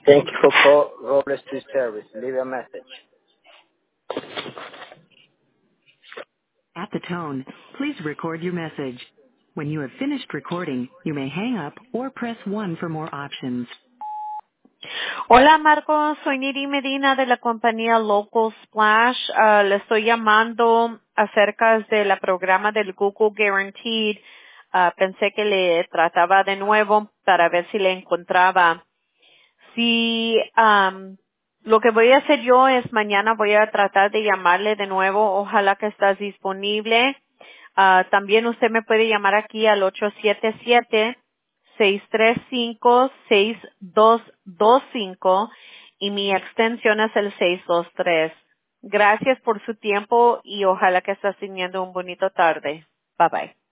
Thank you for call Robles Street Service. Leave a message. At the tone, please record your message. When you have finished recording, you may hang up or press 1 for more options. Hola Marcos, soy Niri Medina de la compañía Local Splash. Le estoy llamando acerca del programa del Google Guaranteed. Pensé que le trataba de nuevo para ver si le encontraba. Si lo que voy a hacer yo es mañana voy a tratar de llamarle de nuevo. Ojalá que estás disponible. También usted me puede llamar aquí al 877-635-6225 y mi extensión es el 623. Gracias por su tiempo y ojalá que estés teniendo un bonito tarde. Bye bye.